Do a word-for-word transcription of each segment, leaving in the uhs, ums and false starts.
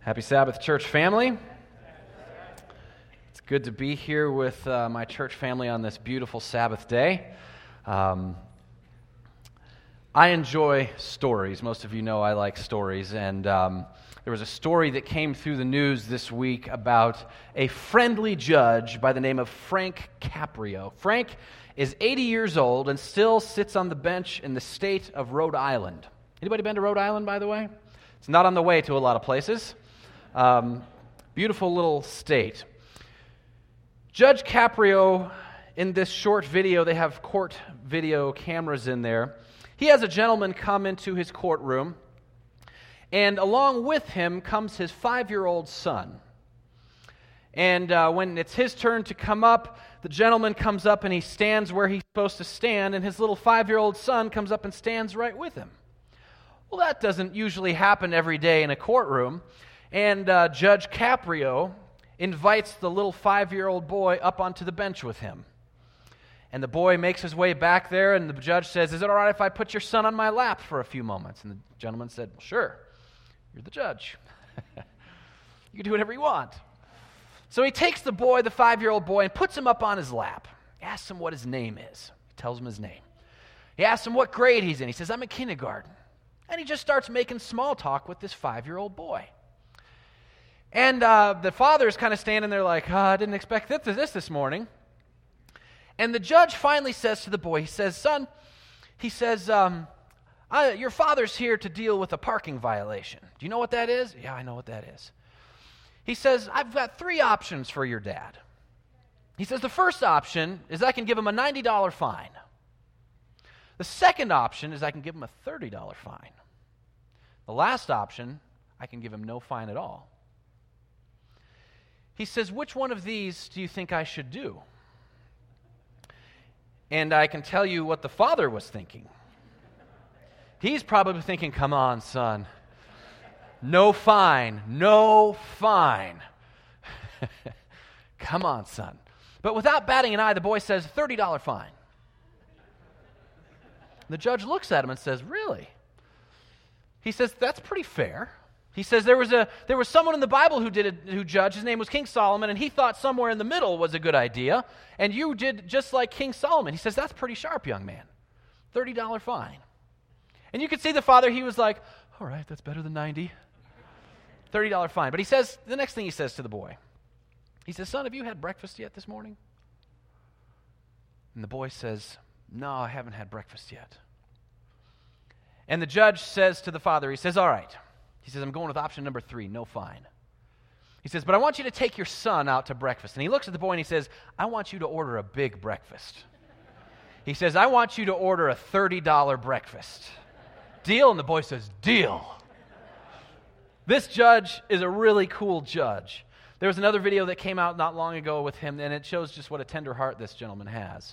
Happy Sabbath, church family. It's good to be here with uh, my church family on this beautiful Sabbath day. Um, I enjoy stories. Most of you know I like stories, and um, there was a story that came through the news this week about a friendly judge by the name of Frank Caprio. Frank is eighty years old and still sits on the bench in the state of Rhode Island. Anybody been to Rhode Island, by the way? It's not on the way to a lot of places. Um, beautiful little state. Judge Caprio, in this short video, they have court video cameras in there. He has a gentleman come into his courtroom, and along with him comes his five-year-old son. And uh, when it's his turn to come up, the gentleman comes up and he stands where he's supposed to stand, and his little five-year-old son comes up and stands right with him. Well, that doesn't usually happen every day in a courtroom. And uh, Judge Caprio invites the little five-year-old boy up onto the bench with him. And the boy makes his way back there, and the judge says, "Is it all right if I put your son on my lap for a few moments?" And the gentleman said, "Well, sure. You're the judge. You can do whatever you want." So he takes the boy, the five-year-old boy, and puts him up on his lap. He asks him what his name is. He tells him his name. He asks him what grade he's in. He says, "I'm in kindergarten." And he just starts making small talk with this five-year-old boy. And uh, the father is kind of standing there like, oh, I didn't expect this, this this morning. And the judge finally says to the boy, he says, "Son," he says, um, I, your father's here to deal with a parking violation. Do you know what that is? "Yeah, I know what that is." He says, "I've got three options for your dad." He says, "The first option is I can give him a ninety dollars fine. The second option is I can give him a thirty dollars fine. The last option, I can give him no fine at all." He says, "Which one of these do you think I should do?" And I can tell you what the father was thinking. He's probably thinking, "Come on, son. No fine. No fine." Come on, son. But without batting an eye, the boy says, thirty dollars fine. The judge looks at him and says, "Really?" He says, "That's pretty fair." He says there was a there was someone in the Bible who did it, who judged. His name was King Solomon, and he thought somewhere in the middle was a good idea, and you did just like King Solomon. He says, "That's pretty sharp, young man. thirty dollars fine." And you could see the father, he was like, "All right, that's better than ninety. thirty dollars fine." But he says, the next thing he says to the boy, he says, "Son, have you had breakfast yet this morning?" And the boy says, "No, I haven't had breakfast yet." And the judge says to the father, he says, "All right." He says, "I'm going with option number three, no fine." He says, "But I want you to take your son out to breakfast." And he looks at the boy and he says, "I want you to order a big breakfast." He says, "I want you to order a thirty dollars breakfast. Deal?" And the boy says, "Deal." This judge is a really cool judge. There was another video that came out not long ago with him, and it shows just what a tender heart this gentleman has.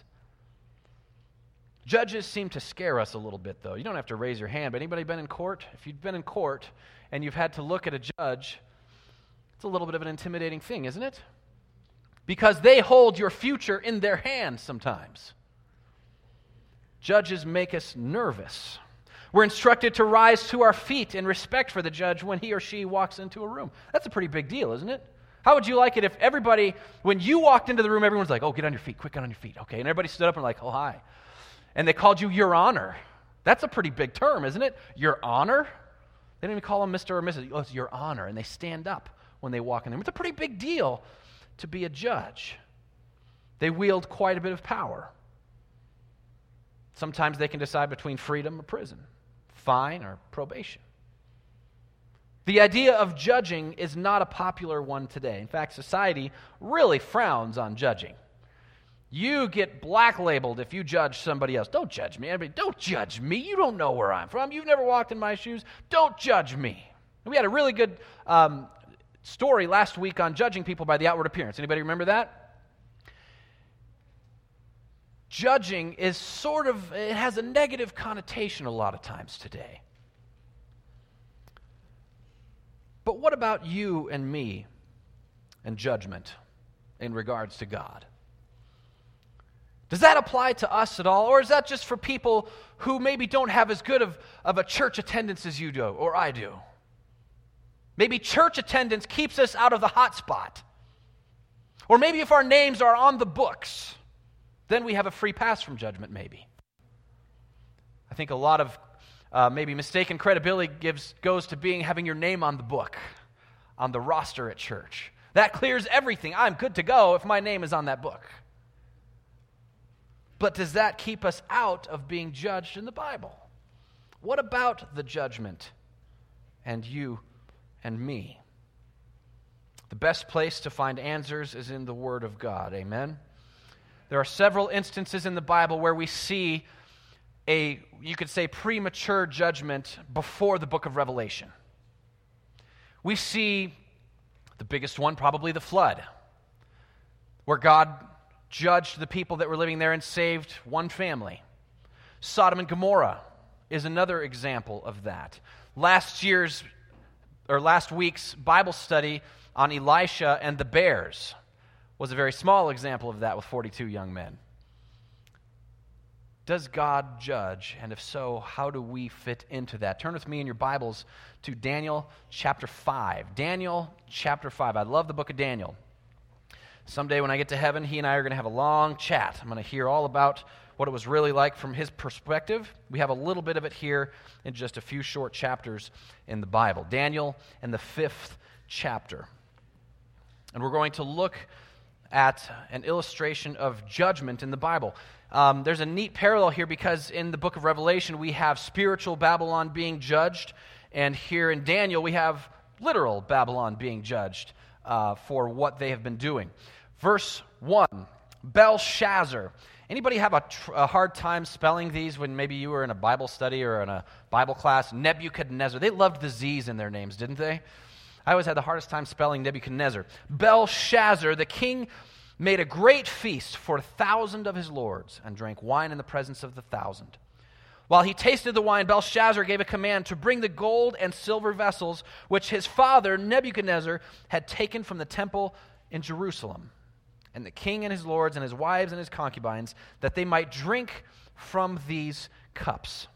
Judges seem to scare us a little bit, though. You don't have to raise your hand, but anybody been in court? If you've been in court and you've had to look at a judge, it's a little bit of an intimidating thing, isn't it? Because they hold your future in their hands sometimes. Judges make us nervous. We're instructed to rise to our feet in respect for the judge when he or she walks into a room. That's a pretty big deal, isn't it? How would you like it if everybody, when you walked into the room, everyone's like, "Oh, get on your feet, quick, get on your feet." Okay, and everybody stood up and like, "Oh, hi." And they called you Your Honor. That's a pretty big term, isn't it? Your Honor? They don't even call them Mister or Missus Oh, it's Your Honor. And they stand up when they walk in there. It's a pretty big deal to be a judge. They wield quite a bit of power. Sometimes they can decide between freedom or prison, fine or probation. The idea of judging is not a popular one today. In fact, society really frowns on judging. You get black labeled if you judge somebody else. Don't judge me. Everybody, don't judge me. You don't know where I'm from. You've never walked in my shoes. Don't judge me. And we had a really good um, story last week on judging people by the outward appearance. Anybody remember that? Judging is sort of, it has a negative connotation a lot of times today. But what about you and me and judgment in regards to God? Does that apply to us at all? Or is that just for people who maybe don't have as good of, of a church attendance as you do or I do? Maybe church attendance keeps us out of the hot spot. Or maybe if our names are on the books, then we have a free pass from judgment, maybe. I think a lot of uh, maybe mistaken credibility gives goes to being having your name on the book, on the roster at church. That clears everything. I'm good to go if my name is on that book. But does that keep us out of being judged in the Bible? What about the judgment and you and me? The best place to find answers is in the Word of God. Amen? There are several instances in the Bible where we see a, you could say, premature judgment before the book of Revelation. We see the biggest one, probably the flood, where God judged the people that were living there and saved one family. Sodom and Gomorrah is another example of that. Last year's, or last week's Bible study on Elisha and the bears was a very small example of that with forty-two young men. Does God judge? And if so, how do we fit into that? Turn with me in your Bibles to Daniel chapter five. Daniel chapter five. I love the book of Daniel. Someday when I get to heaven, he and I are going to have a long chat. I'm going to hear all about what it was really like from his perspective. We have a little bit of it here in just a few short chapters in the Bible. Daniel and the fifth chapter. And we're going to look at an illustration of judgment in the Bible. Um, there's a neat parallel here because in the book of Revelation we have spiritual Babylon being judged, and here in Daniel we have literal Babylon being judged uh, for what they have been doing. Verse one, Belshazzar. Anybody have a, tr- a hard time spelling these when maybe you were in a Bible study or in a Bible class? Nebuchadnezzar. They loved the Z's in their names, didn't they? I always had the hardest time spelling Nebuchadnezzar. Belshazzar, the king, made a great feast for a thousand of his lords and drank wine in the presence of the thousand. While he tasted the wine, Belshazzar gave a command to bring the gold and silver vessels which his father Nebuchadnezzar had taken from the temple in Jerusalem, and the king and his lords and his wives and his concubines, that they might drink from these cups.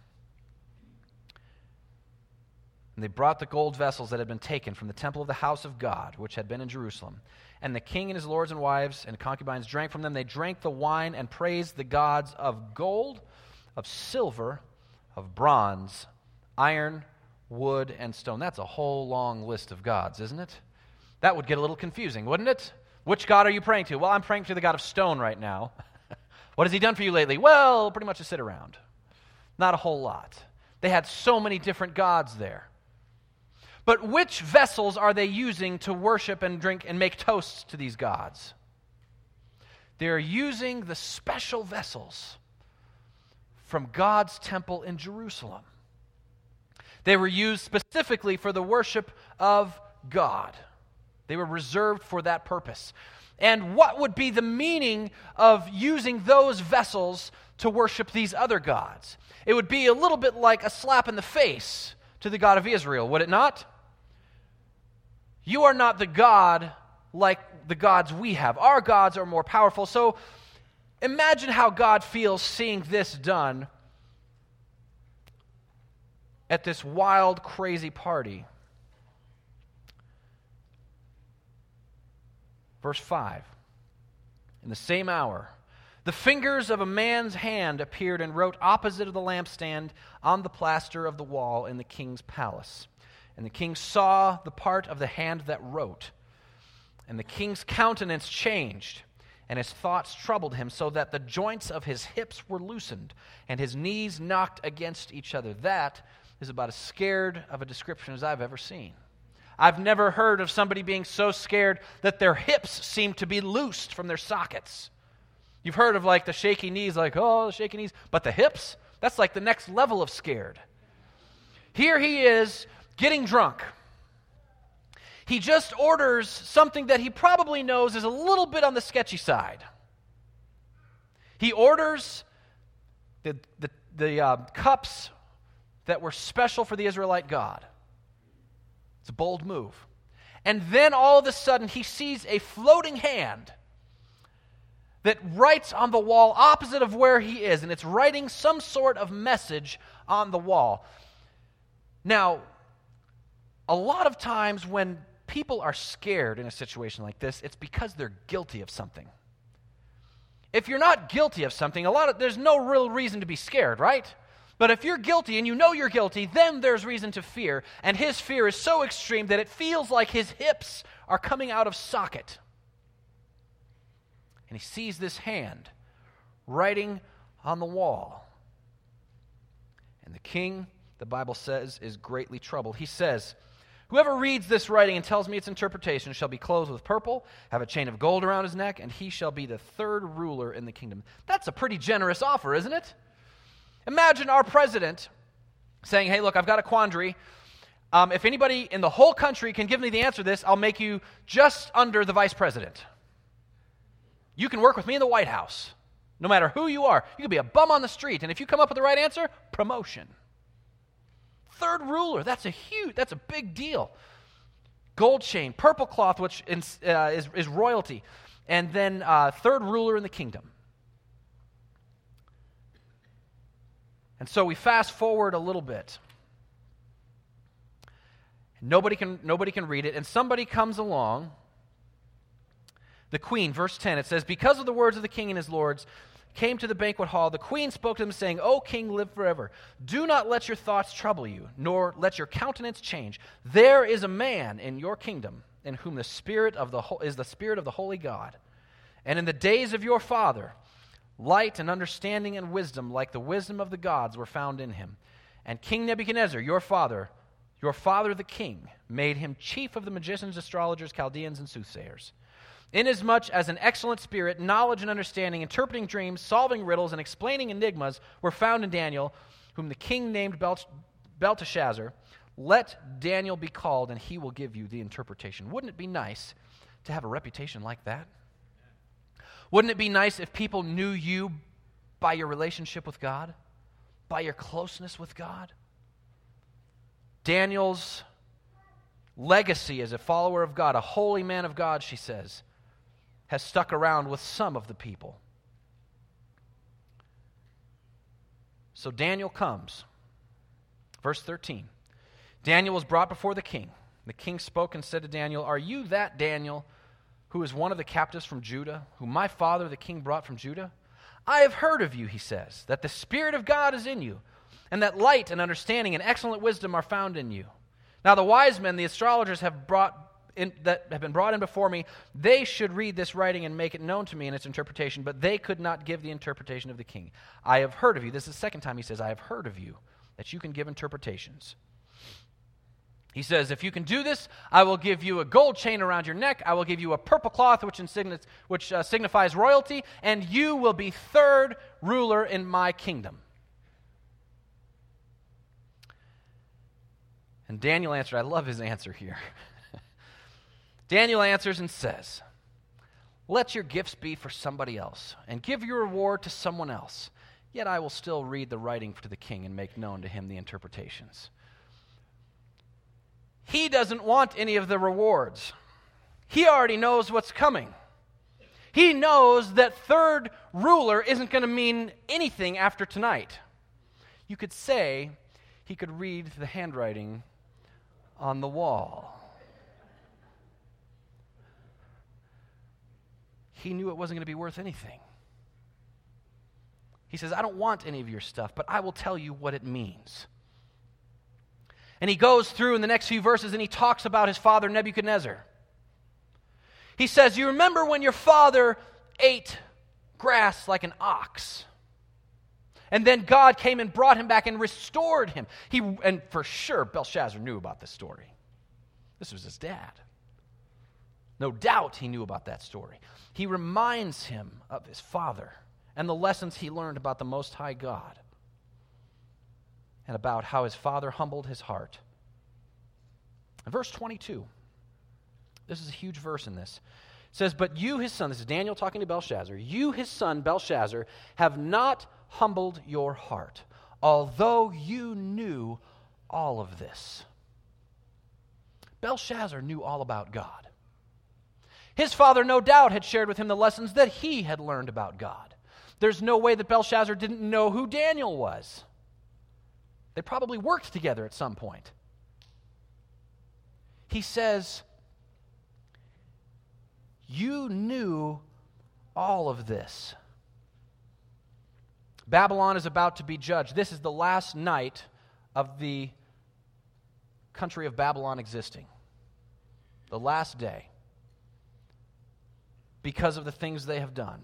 And they brought the gold vessels that had been taken from the temple of the house of God, which had been in Jerusalem. And the king and his lords and wives and concubines drank from them. They drank the wine and praised the gods of gold, of silver, of bronze, iron, wood, and stone. That's a whole long list of gods, isn't it? That would get a little confusing, wouldn't it? Which God are you praying to? Well, I'm praying to the God of stone right now. What has he done for you lately? Well, pretty much to sit around. Not a whole lot. They had so many different gods there. But which vessels are they using to worship and drink and make toasts to these gods? They're using the special vessels from God's temple in Jerusalem. They were used specifically for the worship of God. They were reserved for that purpose. And what would be the meaning of using those vessels to worship these other gods? It would be a little bit like a slap in the face to the God of Israel, would it not? You are not the God like the gods we have. Our gods are more powerful. So imagine how God feels seeing this done at this wild, crazy party. Verse five, in the same hour, the fingers of a man's hand appeared and wrote opposite of the lampstand on the plaster of the wall in the king's palace. And the king saw the part of the hand that wrote. And the king's countenance changed, and his thoughts troubled him, so that the joints of his hips were loosened, and his knees knocked against each other. That is about as scared of a description as I've ever seen. I've never heard of somebody being so scared that their hips seem to be loosed from their sockets. You've heard of like the shaky knees, like, oh, the shaky knees. But the hips, that's like the next level of scared. Here he is getting drunk. He just orders something that he probably knows is a little bit on the sketchy side. He orders the, the, the uh, cups that were special for the Israelite God. It's a bold move. And then all of a sudden he sees a floating hand that writes on the wall opposite of where he is, and it's writing some sort of message on the wall. Now, a lot of times when people are scared in a situation like this, it's because they're guilty of something. If you're not guilty of something, a lot of there's no real reason to be scared, right? But if you're guilty and you know you're guilty, then there's reason to fear. And his fear is so extreme that it feels like his hips are coming out of socket. And he sees this hand writing on the wall. And the king, the Bible says, is greatly troubled. He says, "Whoever reads this writing and tells me its interpretation shall be clothed with purple, have a chain of gold around his neck, and he shall be the third ruler in the kingdom." That's a pretty generous offer, isn't it? Imagine our president saying, "Hey, look, I've got a quandary. Um, if anybody in the whole country can give me the answer to this, I'll make you just under the vice president. You can work with me in the White House, no matter who you are. You can be a bum on the street, and if you come up with the right answer, promotion." Third ruler, that's a huge, that's a big deal. Gold chain, purple cloth, which is, uh, is, is royalty, and then uh, third ruler in the kingdom. And so we fast forward a little bit. Nobody can, nobody can read it, and somebody comes along. The queen, verse ten, it says, "Because of the words of the king and his lords came to the banquet hall, the queen spoke to them, saying, 'O king, live forever. Do not let your thoughts trouble you, nor let your countenance change. There is a man in your kingdom in whom the spirit of the is the spirit of the holy God. And in the days of your father, light and understanding and wisdom, like the wisdom of the gods, were found in him. And King Nebuchadnezzar, your father, your father the king, made him chief of the magicians, astrologers, Chaldeans, and soothsayers. Inasmuch as an excellent spirit, knowledge and understanding, interpreting dreams, solving riddles, and explaining enigmas were found in Daniel, whom the king named Bel- Belteshazzar, let Daniel be called, and he will give you the interpretation.'" Wouldn't it be nice to have a reputation like that? Wouldn't it be nice if people knew you by your relationship with God, by your closeness with God? Daniel's legacy as a follower of God, a holy man of God, she says, has stuck around with some of the people. So Daniel comes. Verse thirteen. "Daniel was brought before the king. The king spoke and said to Daniel, 'Are you that Daniel who is one of the captives from Judah, whom my father the king brought from Judah? I have heard of you,' he says, 'that the Spirit of God is in you, and that light and understanding and excellent wisdom are found in you. Now the wise men, the astrologers, have brought in, that have been brought in before me, they should read this writing and make it known to me in its interpretation, but they could not give the interpretation of the king. I have heard of you.'" This is the second time he says, "I have heard of you, that you can give interpretations." He says, "If you can do this, I will give you a gold chain around your neck. I will give you a purple cloth, which, insigni- which uh, signifies royalty, and you will be third ruler in my kingdom." And Daniel answered, I love his answer here. Daniel answers and says, "Let your gifts be for somebody else, and give your reward to someone else. Yet I will still read the writing to the king and make known to him the interpretations." He doesn't want any of the rewards. He already knows what's coming. He knows that third ruler isn't going to mean anything after tonight. You could say he could read the handwriting on the wall. He knew it wasn't going to be worth anything. He says, "I don't want any of your stuff, but I will tell you what it means." And he goes through in the next few verses and he talks about his father Nebuchadnezzar. He says, "You remember when your father ate grass like an ox? And then God came and brought him back and restored him." He, and for sure, Belshazzar knew about this story. This was his dad. No doubt he knew about that story. He reminds him of his father and the lessons he learned about the Most High God and about how his father humbled his heart. In verse twenty-two, this is a huge verse in this. It says, "But you, his son," this is Daniel talking to Belshazzar, "you, his son, Belshazzar, have not humbled your heart, although you knew all of this." Belshazzar knew all about God. His father, no doubt, had shared with him the lessons that he had learned about God. There's no way that Belshazzar didn't know who Daniel was. They probably worked together at some point. he says, you knew all of this. Babylon is about to be judged. This is the last night of the country of Babylon existing. The last day. Because of the things they have done.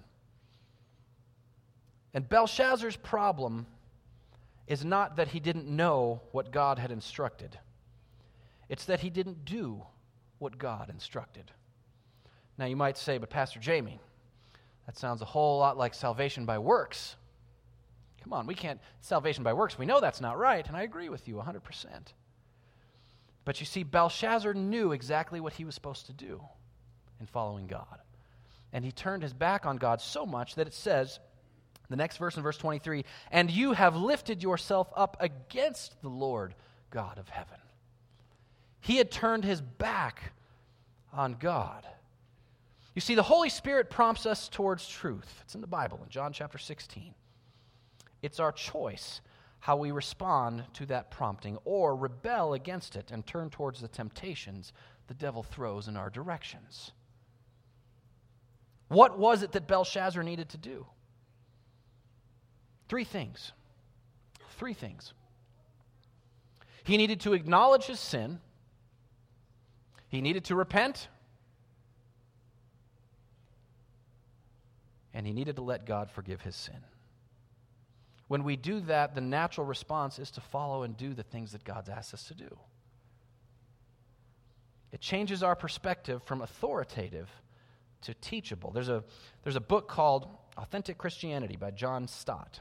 And Belshazzar's problem is not that he didn't know what God had instructed. It's that he didn't do what God instructed. Now you might say, but Pastor Jamie, that sounds a whole lot like salvation by works. Come on, we can't, salvation by works, we know that's not right, and I agree with you one hundred percent. But you see, Belshazzar knew exactly what he was supposed to do in following God. And he turned his back on God so much that it says, the next verse in verse twenty-three, and you have lifted yourself up against the Lord God of heaven. He had turned his back on God. You see, the Holy Spirit prompts us towards truth. It's in the Bible, in John chapter sixteen. It's our choice how we respond to that prompting or rebel against it and turn towards the temptations the devil throws in our directions. What was it that Belshazzar needed to do? Three things. Three things. He needed to acknowledge his sin. He needed to repent. And he needed to let God forgive his sin. When we do that, the natural response is to follow and do the things that God's asked us to do. It changes our perspective from authoritative to teachable. There's a, there's a book called Authentic Christianity by John Stott.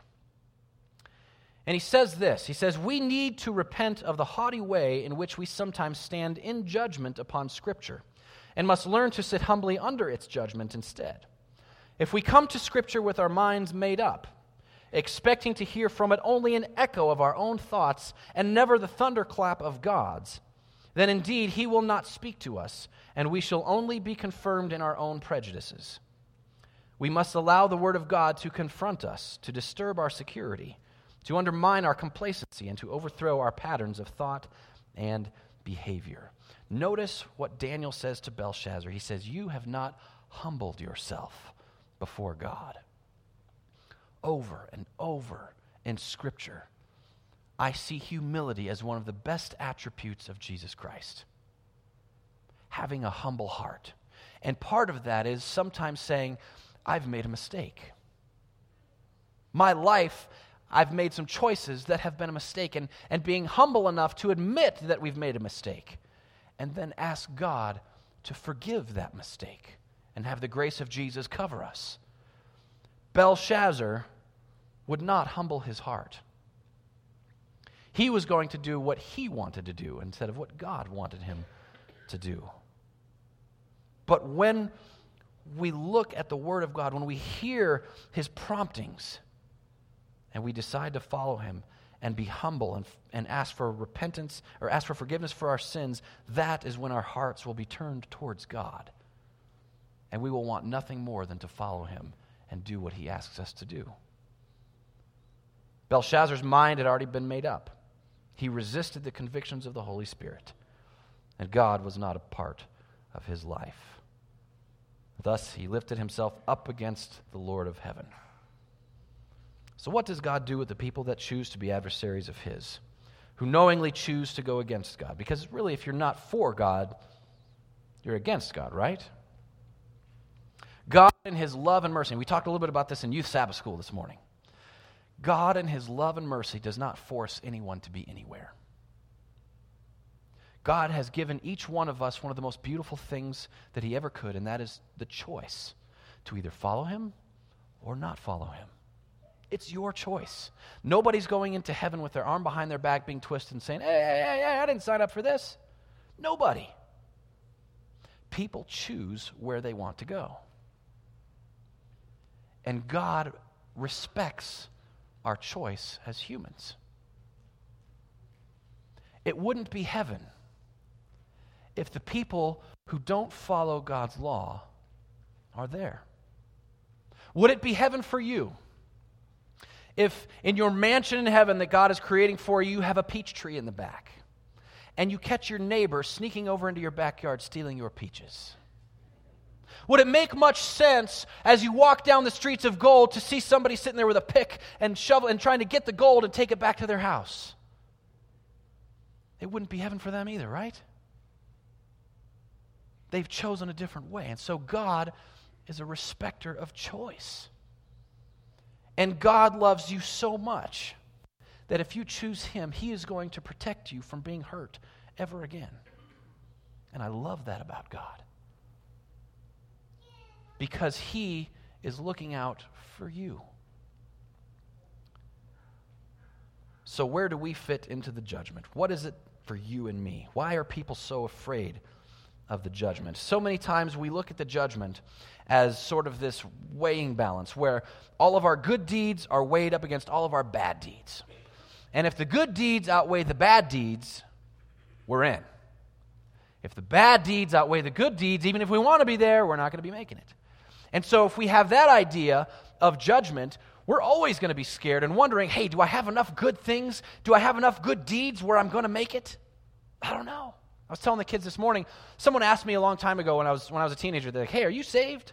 And he says this, he says, we need to repent of the haughty way in which we sometimes stand in judgment upon Scripture and must learn to sit humbly under its judgment instead. If we come to Scripture with our minds made up, expecting to hear from it only an echo of our own thoughts and never the thunderclap of God's, then indeed he will not speak to us, and we shall only be confirmed in our own prejudices. We must allow the Word of God to confront us, to disturb our security, to undermine our complacency, and to overthrow our patterns of thought and behavior. Notice what Daniel says to Belshazzar. He says, you have not humbled yourself before God. Over and over in Scripture, I see humility as one of the best attributes of Jesus Christ. Having a humble heart. And part of that is sometimes saying, I've made a mistake. My life, I've made some choices that have been a mistake, and, and being humble enough to admit that we've made a mistake, and then ask God to forgive that mistake and have the grace of Jesus cover us. Belshazzar would not humble his heart. He was going to do what he wanted to do instead of what God wanted him to do. But when we look at the Word of God, when we hear His promptings, and we decide to follow Him and be humble and, and ask for repentance or ask for forgiveness for our sins, that is when our hearts will be turned towards God. And we will want nothing more than to follow Him and do what He asks us to do. Belshazzar's mind had already been made up. He resisted the convictions of the Holy Spirit, and God was not a part of his life. Thus, he lifted himself up against the Lord of heaven. So what does God do with the people that choose to be adversaries of his, who knowingly choose to go against God? Because really, if you're not for God, you're against God, right? God in his love and mercy, and we talked a little bit about this in Youth Sabbath School this morning. God in his love and mercy does not force anyone to be anywhere. God has given each one of us one of the most beautiful things that he ever could, and that is the choice to either follow him or not follow him. It's your choice. Nobody's going into heaven with their arm behind their back being twisted and saying, hey, hey, hey, hey, I didn't sign up for this. Nobody. People choose where they want to go. And God respects our choice as humans. It wouldn't be heaven if the people who don't follow God's law are there. Would it be heaven for you if in your mansion in heaven that God is creating for you, you have a peach tree in the back, and you catch your neighbor sneaking over into your backyard stealing your peaches? Would it make much sense as you walk down the streets of gold to see somebody sitting there with a pick and shovel and trying to get the gold and take it back to their house? It wouldn't be heaven for them either, right? They've chosen a different way. And so God is a respecter of choice. And God loves you so much that if you choose Him, He is going to protect you from being hurt ever again. And I love that about God. Because He is looking out for you. So where do we fit into the judgment? What is it for you and me? Why are people so afraid of the judgment? So many times we look at the judgment as sort of this weighing balance where all of our good deeds are weighed up against all of our bad deeds. And if the good deeds outweigh the bad deeds, we're in. If the bad deeds outweigh the good deeds, even if we want to be there, we're not going to be making it. And so if we have that idea of judgment, we're always going to be scared and wondering, hey, do I have enough good things? Do I have enough good deeds where I'm going to make it? I don't know. I was telling the kids this morning, someone asked me a long time ago when I was when I was a teenager, they're like, hey, are you saved?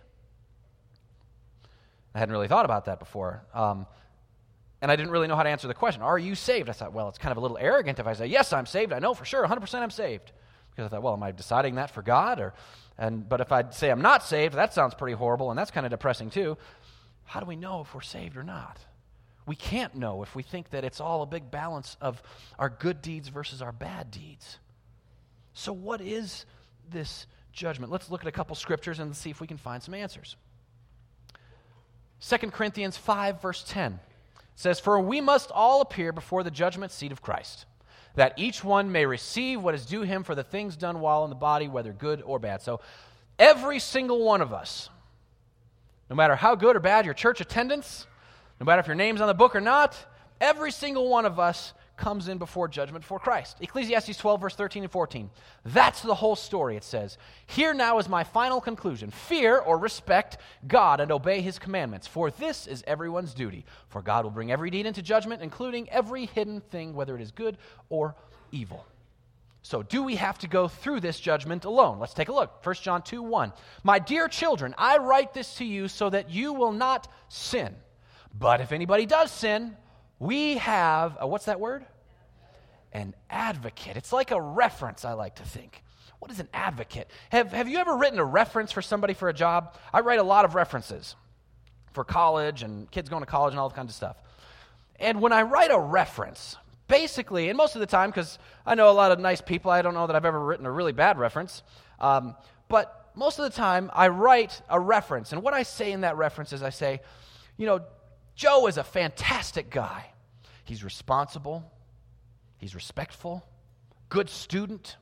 I hadn't really thought about that before. Um, and I didn't really know how to answer the question. Are you saved? I thought, well, it's kind of a little arrogant if I say, yes, I'm saved. I know for sure, one hundred percent I'm saved. Because I thought, well, am I deciding that for God? Or, and But if I say I'm not saved, that sounds pretty horrible, and that's kind of depressing too. How do we know if we're saved or not? We can't know if we think that it's all a big balance of our good deeds versus our bad deeds. So what is this judgment? Let's look at a couple scriptures and see if we can find some answers. Second Corinthians five, verse ten says, for we must all appear before the judgment seat of Christ, that each one may receive what is due him for the things done while in the body, whether good or bad. So every single one of us, no matter how good or bad your church attendance, no matter if your name's on the book or not, every single one of us comes in before judgment for Christ. Ecclesiastes twelve, verse thirteen and fourteen. That's the whole story, it says. Here now is my final conclusion. Fear or respect God and obey His commandments, for this is everyone's duty. For God will bring every deed into judgment, including every hidden thing, whether it is good or evil. So do we have to go through this judgment alone? Let's take a look. First John two, one. My dear children, I write this to you so that you will not sin. But if anybody does sin, we have, a, what's that word? An advocate. It's like a reference, I like to think. What is an advocate? Have, have you ever written a reference for somebody for a job? I write a lot of references for college and kids going to college and all kinds of stuff. And when I write a reference, basically, and most of the time, because I know a lot of nice people, I don't know that I've ever written a really bad reference, um, but most of the time I write a reference. And what I say in that reference is I say, you know, Joe is a fantastic guy. He's responsible. He's respectful. Good student.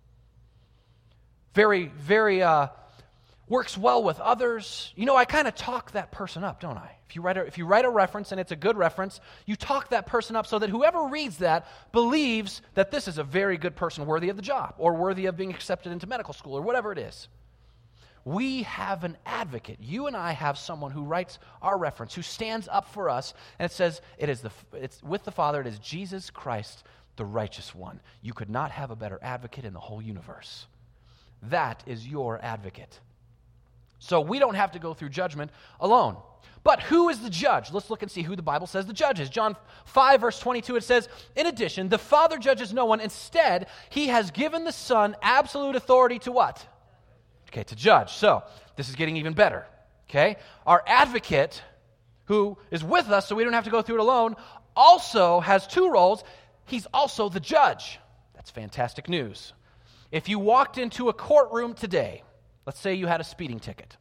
Very, very, uh, works well with others. You know, I kind of talk that person up, don't I? If you write a, if you write a reference and it's a good reference, you talk that person up so that whoever reads that believes that this is a very good person worthy of the job or worthy of being accepted into medical school or whatever it is. We have an advocate. You and I have someone who writes our reference, who stands up for us, and it says, it is the it's with the Father, it is Jesus Christ, the righteous one. You could not have a better advocate in the whole universe. That is your advocate. So we don't have to go through judgment alone. But who is the judge? Let's look and see who the Bible says the judge is. John five, verse twenty-two, it says, in addition, the Father judges no one. Instead, He has given the Son absolute authority to what? Okay, to judge. So, this is getting even better. Okay? Our advocate, who is with us so we don't have to go through it alone, also has two roles. He's also the judge. That's fantastic news. If you walked into a courtroom today, let's say you had a speeding ticket,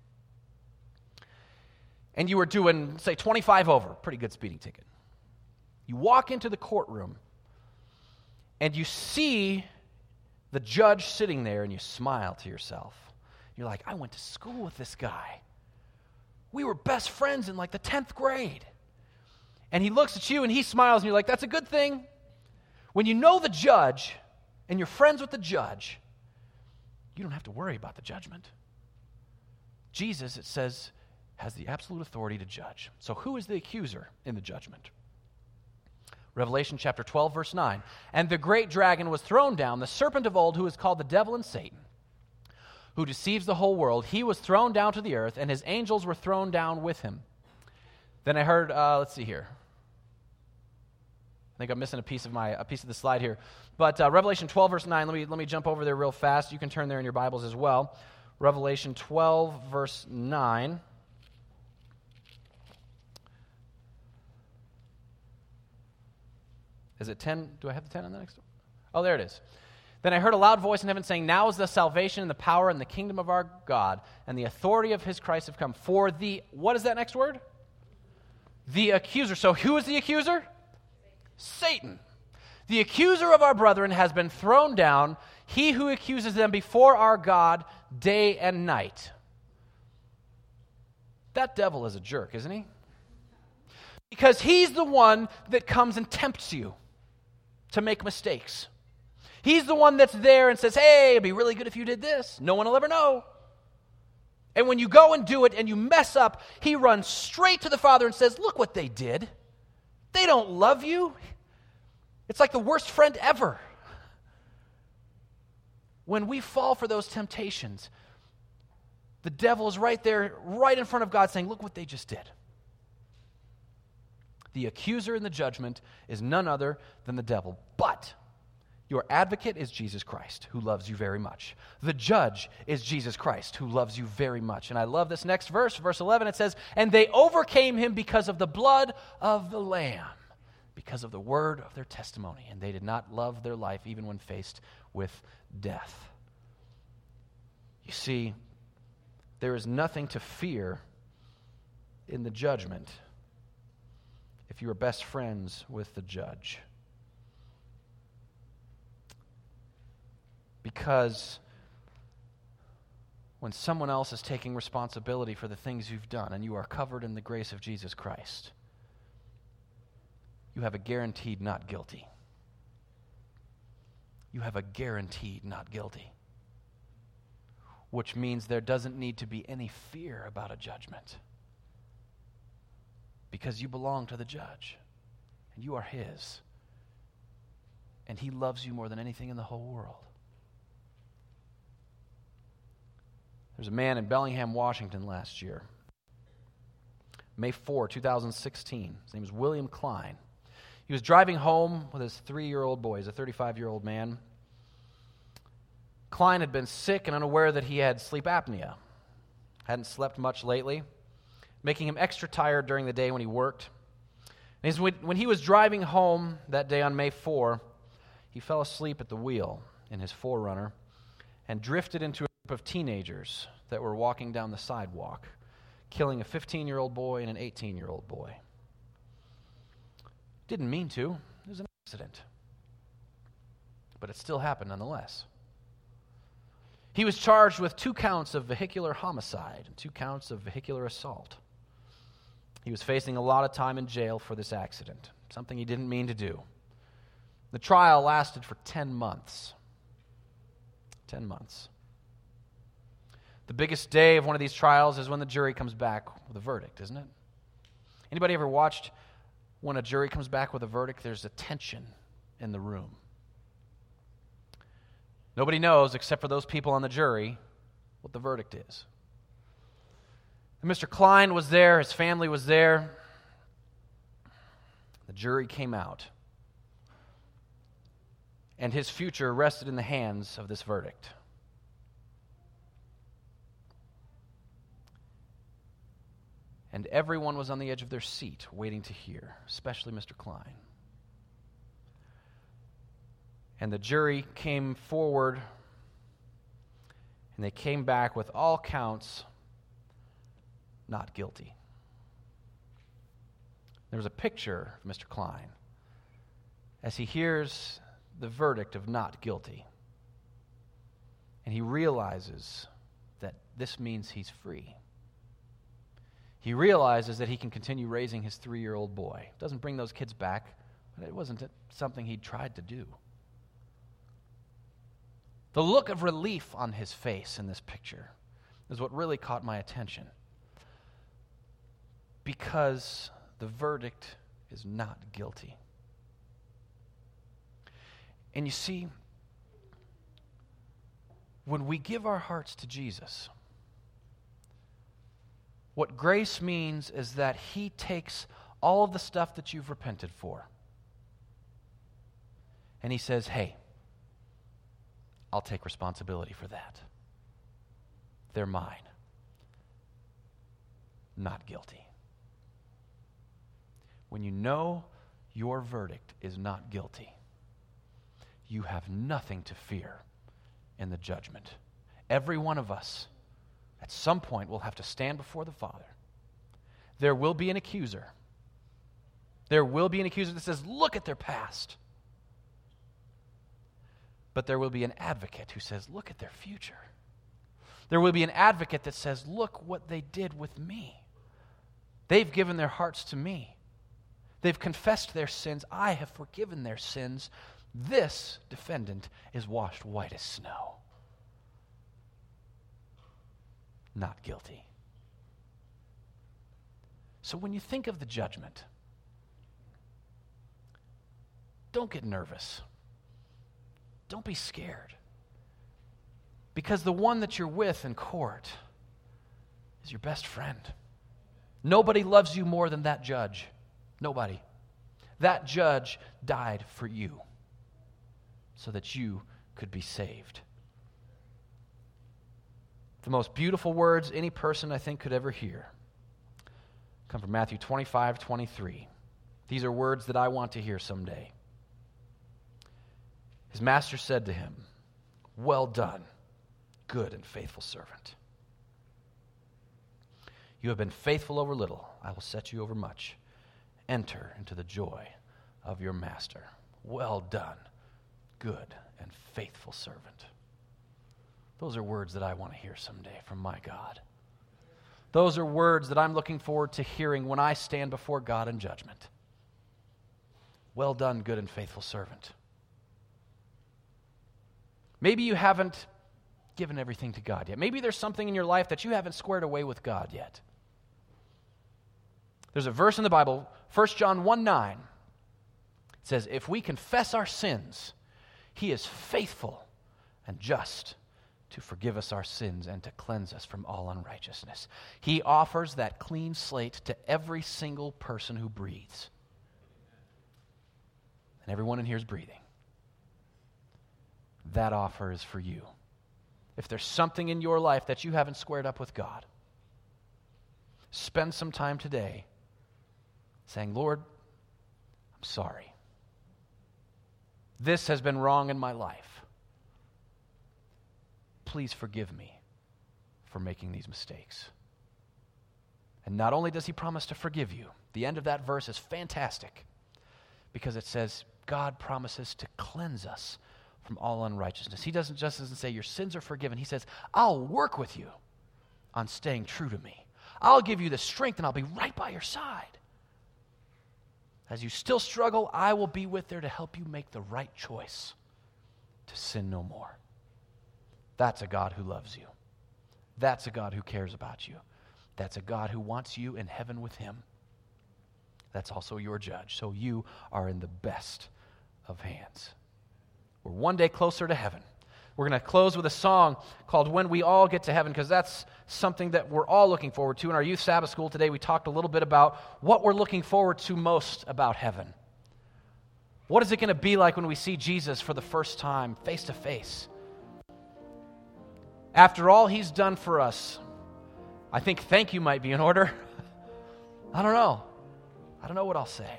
and you were doing, say, twenty-five over, pretty good speeding ticket. You walk into the courtroom, and you see the judge sitting there, and you smile to yourself. You're like, I went to school with this guy. We were best friends in like the tenth grade. And he looks at you and he smiles and you're like, that's a good thing. When you know the judge and you're friends with the judge, you don't have to worry about the judgment. Jesus, it says, has the absolute authority to judge. So who is the accuser in the judgment? Revelation chapter twelve, verse nine. And the great dragon was thrown down, the serpent of old, who is called the devil and Satan, who deceives the whole world. He was thrown down to the earth, and his angels were thrown down with him. Then I heard, uh, let's see here. I think I'm missing a piece of my a piece of the slide here. But uh, Revelation twelve, verse nine, let me, let me jump over there real fast. You can turn there in your Bibles as well. Revelation twelve, verse nine. Is it ten? Do I have the ten on the next one? Oh, there it is. Then I heard a loud voice in heaven saying, now is the salvation and the power and the kingdom of our God, and the authority of his Christ have come. For the, what is that next word? The accuser. So who is the accuser? Satan. The accuser of our brethren has been thrown down, he who accuses them before our God day and night. That devil is a jerk, isn't he? Because he's the one that comes and tempts you to make mistakes. He's the one that's there and says, hey, it'd be really good if you did this. No one will ever know. And when you go and do it and you mess up, he runs straight to the Father and says, look what they did. They don't love you. It's like the worst friend ever. When we fall for those temptations, the devil is right there, right in front of God saying, look what they just did. The accuser in the judgment is none other than the devil. But your advocate is Jesus Christ, who loves you very much. The judge is Jesus Christ, who loves you very much. And I love this next verse, verse eleven. It says, and they overcame him because of the blood of the Lamb, because of the word of their testimony. And they did not love their life even when faced with death. You see, there is nothing to fear in the judgment if you are best friends with the judge. Because when someone else is taking responsibility for the things you've done and you are covered in the grace of Jesus Christ, you have a guaranteed not guilty. You have a guaranteed not guilty. Which means there doesn't need to be any fear about a judgment. Because you belong to the judge, and you are his, and he loves you more than anything in the whole world. There's a man in Bellingham, Washington last year, May fourth, twenty sixteen. His name is William Klein. He was driving home with his three-year-old boy. He's a thirty-five-year-old man. Klein had been sick and unaware that he had sleep apnea. Hadn't slept much lately, making him extra tired during the day when he worked. And when he was driving home that day on May fourth, he fell asleep at the wheel in his four runner and drifted into a group of teenagers that were walking down the sidewalk, killing a fifteen-year-old boy and an eighteen-year-old boy. Didn't mean to. It was an accident. But it still happened nonetheless. He was charged with two counts of vehicular homicide and two counts of vehicular assault. He was facing a lot of time in jail for this accident, something he didn't mean to do. The trial lasted for ten months. Ten months. The biggest day of one of these trials is when the jury comes back with a verdict, isn't it? Anybody ever watched when a jury comes back with a verdict? There's a tension in the room. Nobody knows, except for those people on the jury, what the verdict is. And Mister Klein was there, his family was there. The jury came out. And his future rested in the hands of this verdict. And everyone was on the edge of their seat waiting to hear, especially Mister Klein. And the jury came forward, and they came back with all counts not guilty. There was a picture of Mister Klein as he hears the verdict of not guilty. And he realizes that this means he's free. He realizes that he can continue raising his three-year-old boy. Doesn't bring those kids back, but it wasn't something he tried to do. The look of relief on his face in this picture is what really caught my attention. Because the verdict is not guilty. And you see, when we give our hearts to Jesus, what grace means is that He takes all of the stuff that you've repented for, and He says, hey, I'll take responsibility for that. They're mine. Not guilty. When you know your verdict is not guilty, you have nothing to fear in the judgment. Every one of us, at some point, will have to stand before the Father. There will be an accuser. There will be an accuser that says, look at their past. But there will be an advocate who says, look at their future. There will be an advocate that says, look what they did with me. They've given their hearts to me. They've confessed their sins. I have forgiven their sins. This defendant is washed white as snow. Not guilty. So when you think of the judgment, don't get nervous. Don't be scared. Because the one that you're with in court is your best friend. Nobody loves you more than that judge. Nobody. That judge died for you so that you could be saved. The most beautiful words any person, I think, could ever hear come from Matthew twenty-five, twenty-three. These are words that I want to hear someday. His master said to him, well done, good and faithful servant. You have been faithful over little. I will set you over much. Enter into the joy of your master. Well done, good and faithful servant. Those are words that I want to hear someday from my God. Those are words that I'm looking forward to hearing when I stand before God in judgment. Well done, good and faithful servant. Maybe you haven't given everything to God yet. Maybe there's something in your life that you haven't squared away with God yet. There's a verse in the Bible, First John one nine. It says, if we confess our sins, He is faithful and just to forgive us our sins and to cleanse us from all unrighteousness. He offers that clean slate to every single person who breathes. And everyone in here is breathing. That offer is for you. If there's something in your life that you haven't squared up with God, spend some time today saying, Lord, I'm sorry. This has been wrong in my life. Please forgive me for making these mistakes. And not only does He promise to forgive you, the end of that verse is fantastic because it says God promises to cleanse us from all unrighteousness. He doesn't just doesn't say your sins are forgiven. He says, I'll work with you on staying true to me. I'll give you the strength and I'll be right by your side. As you still struggle, I will be with there to help you make the right choice to sin no more. That's a God who loves you. That's a God who cares about you. That's a God who wants you in heaven with Him. That's also your judge. So you are in the best of hands. We're one day closer to heaven. We're going to close with a song called When We All Get to Heaven, because that's something that we're all looking forward to. In our youth Sabbath school today, we talked a little bit about what we're looking forward to most about heaven. What is it going to be like when we see Jesus for the first time, face to face? After all He's done for us, I think thank you might be in order. I don't know. I don't know what I'll say.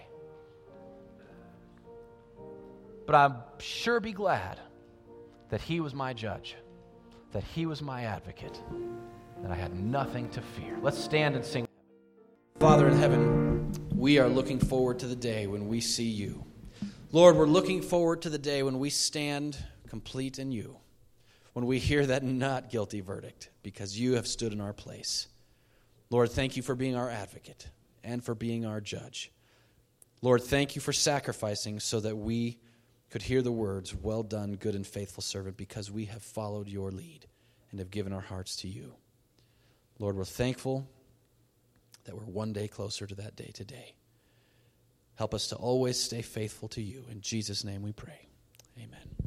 But I'm sure be glad that He was my judge, that He was my advocate, that I had nothing to fear. Let's stand and sing. Father in heaven, we are looking forward to the day when we see You. Lord, we're looking forward to the day when we stand complete in You, when we hear that not guilty verdict, because You have stood in our place. Lord, thank You for being our advocate and for being our judge. Lord, thank You for sacrificing so that we could hear the words, well done, good and faithful servant, because we have followed Your lead and have given our hearts to You. Lord, we're thankful that we're one day closer to that day today. Help us to always stay faithful to You. In Jesus' name we pray. Amen.